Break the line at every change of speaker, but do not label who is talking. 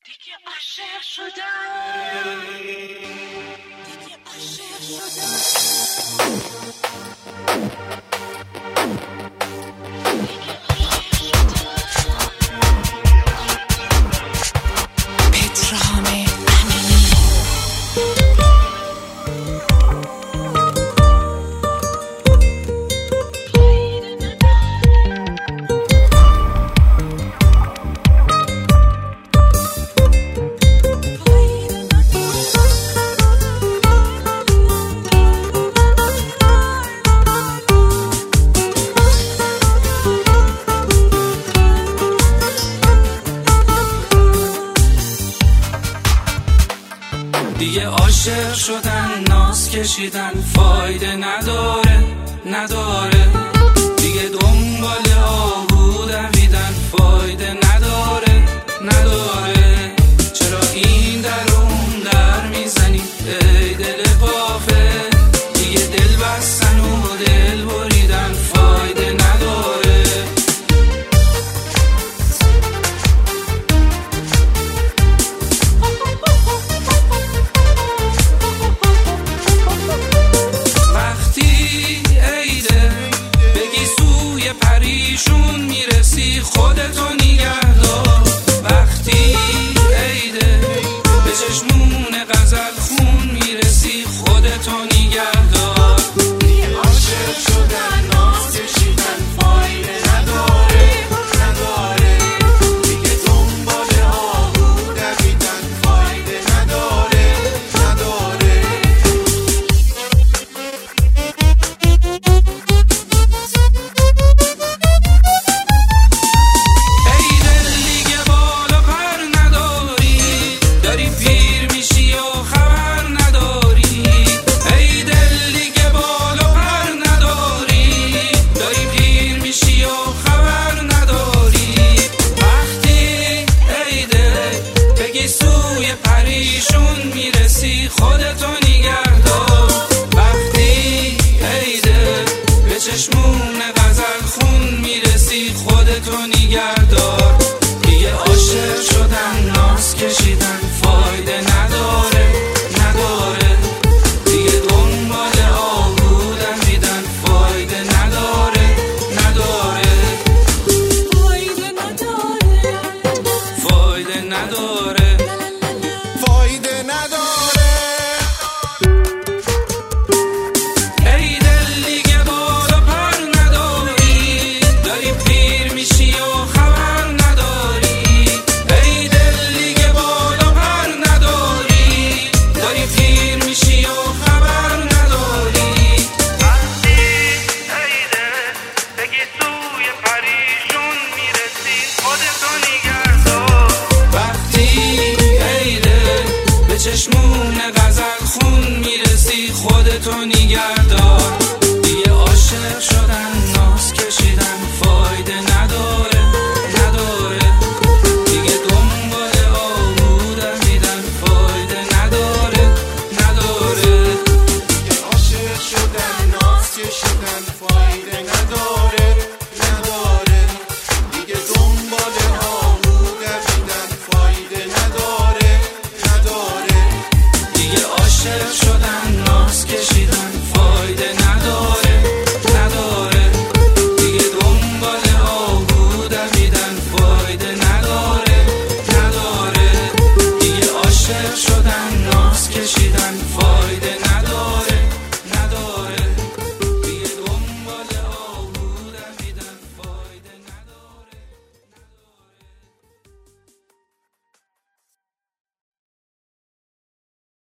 دیگه عاشق شدم، دیگه عاشق شدم.
دیگه عاشق شدن، ناز کشیدن فایده نداره، نداره. دیگه دنبال آهو دویدن فایده نداره، نداره. چرا این در اون در میزنی ای دل غافل؟ دیگه دل بستن و دل بریدن فایده نداره. پریشون میرسی خودتو نگهدار. وقتی عیده به چشمون غزل خون میرسی خودتو نگهدار.
دیگه عاشق شدن، ناز کشیدن فایده نداره، نداره. دیگه دنبال آهو دویدن فایده نداره، نداره.
پریشون میرسی خودتو نگهدار. وقتی عیده به چشمون غزل خون میرسی خودتو نگهدار. دیگه عاشق شدن، ناز کشیدن فایده نداره، نداره. دیگه دنبال آهو دویدن فایده نداره، نداره.
فایده نداره،
فایده نداره.
فایده نداره.
ای دل دیگه بال و پر نداری، داری پیر میشی و خبر نداری. ای دل دیگه بال و پر نداری، داری پیر میشی و خبر نداری. وقتی عیده بگی سوی پریشون میرسی خودتو نگهدار. وقتی عیده به چشمون غزل خون میرسی خودتو نگهدار. دیگه عاشق شدن، ناز کشیدن فایده نداره، نداره. دیگه دنبال آهو دویدن فایده نداره، نداره.
دیگه عاشق شدن، ناز کشیدن فایده نداره، نداره. دیگه دنبال آهو دویدن فایده نداره، نداره.
دیگه عاشق شدن، ناز کشیدن فایده نداره، نداره. دیگه دنبال آهو دویدن فایده نداره، نداره. دیگه عاشق شدن، ناز کشیدن فایده